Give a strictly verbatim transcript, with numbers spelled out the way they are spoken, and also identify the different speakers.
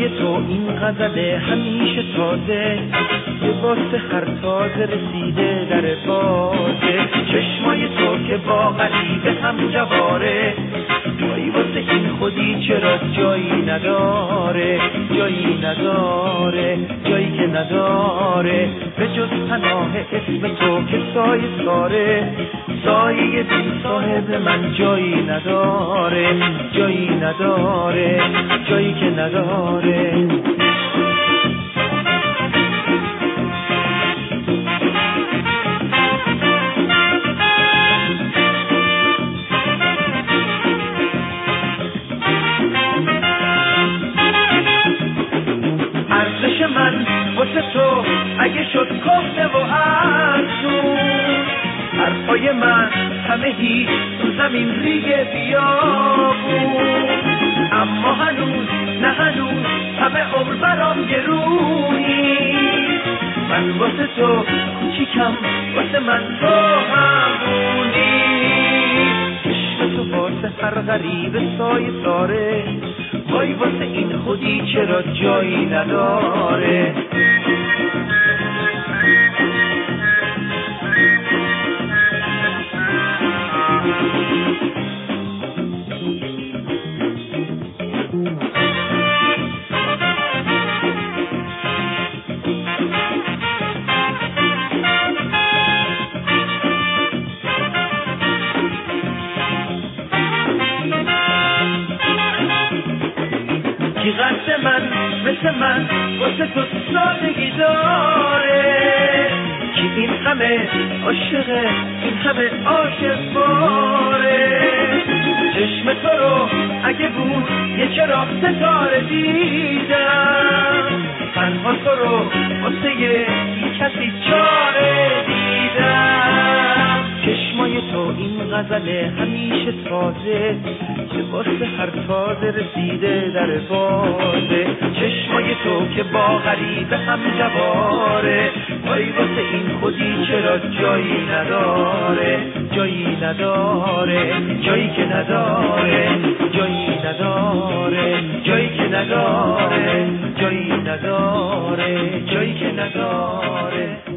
Speaker 1: چشمای تو این غزل همیشه تازه، لباس هر تازه رسیده در بازه. چشمای تو که با غریبه هم جواره، جایی واسه این خودی چرا جایی نداره، جایی نداره، جایی که نداره به جز پناه اسم تو که سایه ساره. سایه بی صاحب من جایی نداره، جایی نداره، جایی که نداره. ارزش من واسه تو اگه شد کهنه و افزون، حرفای من همه هیچ تو زمین ریگه بیابون، اما هنوز نه هنوز همه عمر برام گرونی. من واسه تو کوچیکم، واسه من تو همونی. عشق تو واسه هر غریب سایه ساره، وای واسه این خودی چرا جایی نداره. کی قصد من مثل من واسه تو سادگی داره، کی این همه عاشقه این همه عاشق باره. چشم تو رو اگه بود یه چراغ ستاره دیدم، تنها تو رو واسه یه کسی چاره دیدم. چشمای تو این غزل همیشه تازه، لباس هر تازه رسیده در بازه. چشمای تو که با غریبه هم جواره، وای واسه این خودی چرا جایی نداره، جایی نداره، جایی که نداره، جایی نداره، جایی که نداره، جایی نداره، جایی که نداره.